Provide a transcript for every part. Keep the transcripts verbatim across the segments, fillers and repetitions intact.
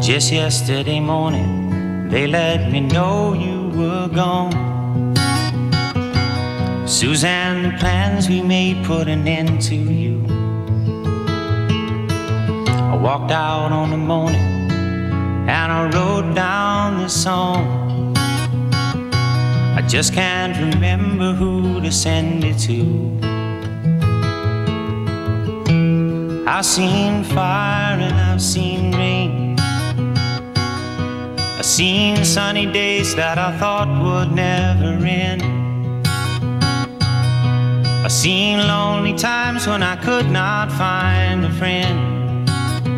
Just yesterday morning, they let me know you were gone. Suzanne, the plans we made put an end to you. I walked out on the morning and I wrote down this song. I just can't remember who to send it to. I've seen fire and I've seen rain. I've seen sunny days that I thought would never end. I've seen lonely times when I could not find a friend.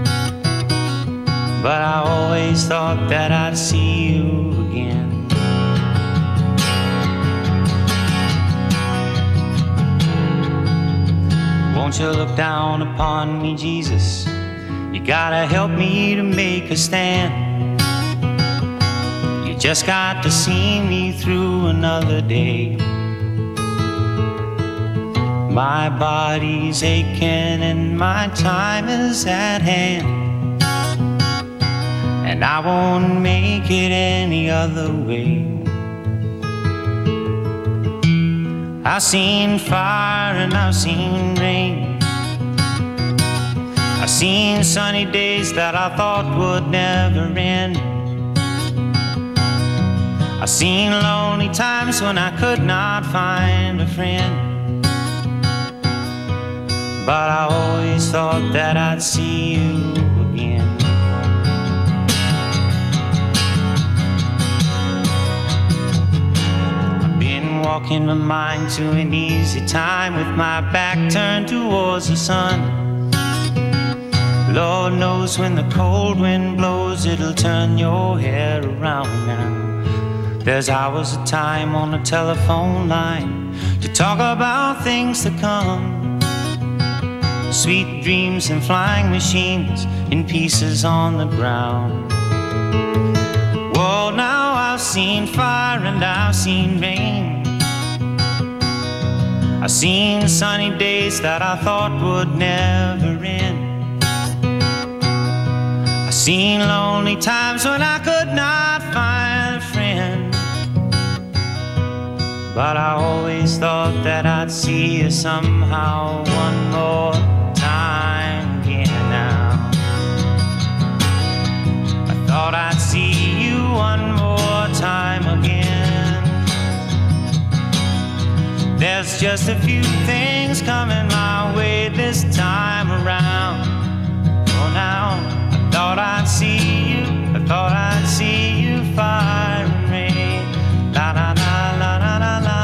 But I always thought that I'd see you again. Won't you look down upon me, Jesus? You gotta help me to make a stand. You just got to see me through another day. My body's aching and my time is at hand, and I won't make it any other way. I've seen fire and I've seen rain. I've seen sunny days that I thought would never end. I've seen lonely times when I could not find a friend. But I always thought that I'd see you again. I've been walking my mind to an easy time with my back turned towards the sun. Lord knows when the cold wind blows, it'll turn your hair around now. There's hours of time on the telephone line to talk about things to come. Sweet dreams and flying machines in pieces on the ground. Well, now I've seen fire and I've seen rain. I've seen sunny days that I thought would never end. I've seen lonely times when I could not find a friend. But I always thought that I'd see you somehow one more time again now. I thought I'd see you one more time again. There's just a few things coming my way this time around. Oh, now I thought I'd see you, I thought I'd see you fire and rain. La la la la la la la.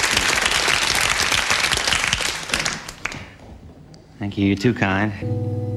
Thank you, you're too kind.